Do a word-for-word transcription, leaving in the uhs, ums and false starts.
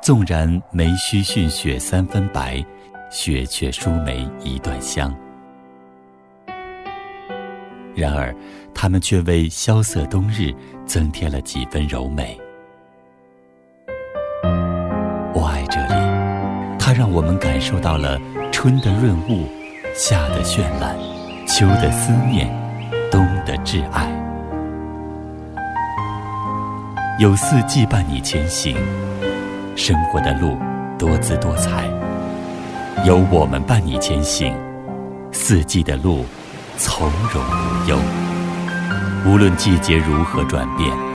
纵然梅须逊雪三分白，雪却输梅一段香。然而它们却为萧瑟冬日增添了几分柔美。我爱这里，它让我们感受到了春的润物，夏的绚烂，秋的思念，冬的挚爱。有四季伴你前行，生活的路多姿多彩，有我们伴你前行，四季的路从容无忧。无论季节如何转变，